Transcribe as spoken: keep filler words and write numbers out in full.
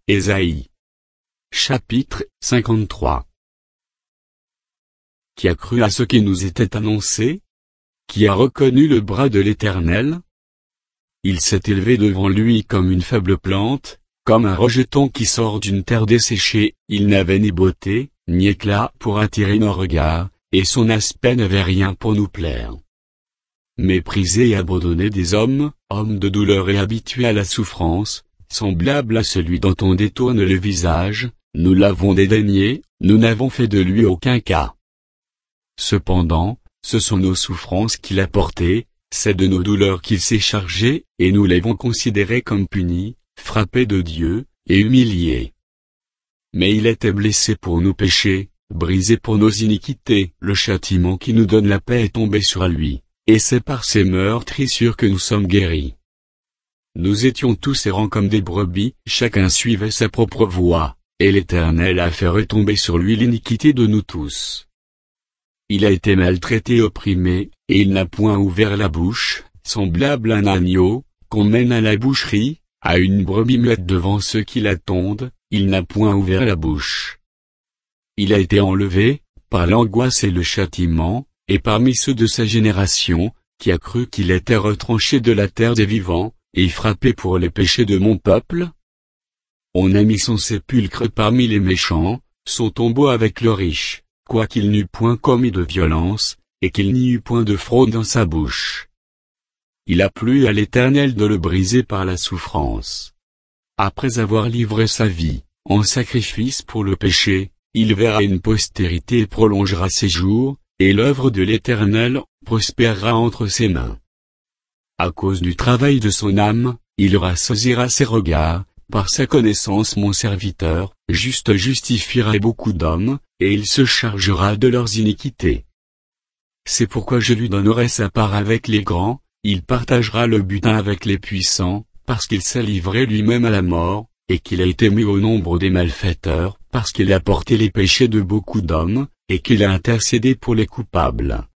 Ésaïe. Chapitre cinquante-trois. Qui a cru à ce qui nous était annoncé? Qui a reconnu le bras de l'Éternel? Il s'est élevé devant lui comme une faible plante, comme un rejeton qui sort d'une terre desséchée. Il n'avait ni beauté, ni éclat pour attirer nos regards, et son aspect n'avait rien pour nous plaire. Méprisé et abandonné des hommes, homme de douleur et habitué à la souffrance, semblable à celui dont on détourne le visage, nous l'avons dédaigné, nous n'avons fait de lui aucun cas. Cependant, ce sont nos souffrances qu'il a portées, c'est de nos douleurs qu'il s'est chargé, et nous l'avons considéré comme puni, frappé de Dieu, et humilié. Mais il était blessé pour nos péchés, brisé pour nos iniquités. Le châtiment qui nous donne la paix est tombé sur lui, et c'est par ses meurtrissures que nous sommes guéris. Nous étions tous errants comme des brebis, chacun suivait sa propre voie, et l'Éternel a fait retomber sur lui l'iniquité de nous tous. Il a été maltraité et opprimé, et il n'a point ouvert la bouche, semblable à un agneau, qu'on mène à la boucherie, à une brebis muette devant ceux qui l'attendent, il n'a point ouvert la bouche. Il a été enlevé, par l'angoisse et le châtiment, et parmi ceux de sa génération, qui a cru qu'il était retranché de la terre des vivants, et frappé pour les péchés de mon peuple? On a mis son sépulcre parmi les méchants, son tombeau avec le riche, quoiqu'il n'eût point commis de violence, et qu'il n'y eût point de fraude dans sa bouche. Il a plu à l'Éternel de le briser par la souffrance. Après avoir livré sa vie, en sacrifice pour le péché, il verra une postérité et prolongera ses jours, et l'œuvre de l'Éternel prospérera entre ses mains. À cause du travail de son âme, il rassaisira ses regards, par sa connaissance mon serviteur, juste justifiera beaucoup d'hommes, et il se chargera de leurs iniquités. C'est pourquoi je lui donnerai sa part avec les grands, il partagera le butin avec les puissants, parce qu'il s'est livré lui-même à la mort, et qu'il a été mis au nombre des malfaiteurs, parce qu'il a porté les péchés de beaucoup d'hommes, et qu'il a intercédé pour les coupables.